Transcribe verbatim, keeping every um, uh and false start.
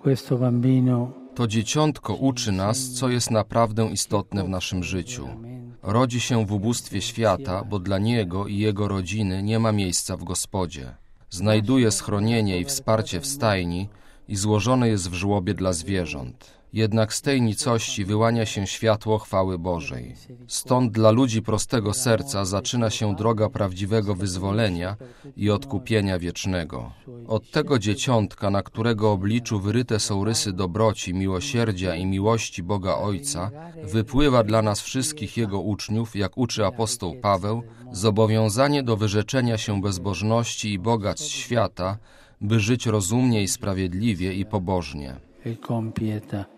Questo bambino To dzieciątko uczy nas, co jest naprawdę istotne w naszym życiu. Rodzi się w ubóstwie świata, bo dla niego i jego rodziny nie ma miejsca w gospodzie. Znajduje schronienie i wsparcie w stajni i złożony jest w żłobie dla zwierząt. Jednak z tej nicości wyłania się światło chwały Bożej. Stąd dla ludzi prostego serca zaczyna się droga prawdziwego wyzwolenia i odkupienia wiecznego. Od tego dzieciątka, na którego obliczu wyryte są rysy dobroci, miłosierdzia i miłości Boga Ojca, wypływa dla nas wszystkich Jego uczniów, jak uczy apostoł Paweł, zobowiązanie do wyrzeczenia się bezbożności i bogactw świata, by żyć rozumnie i sprawiedliwie i pobożnie. e con pietà.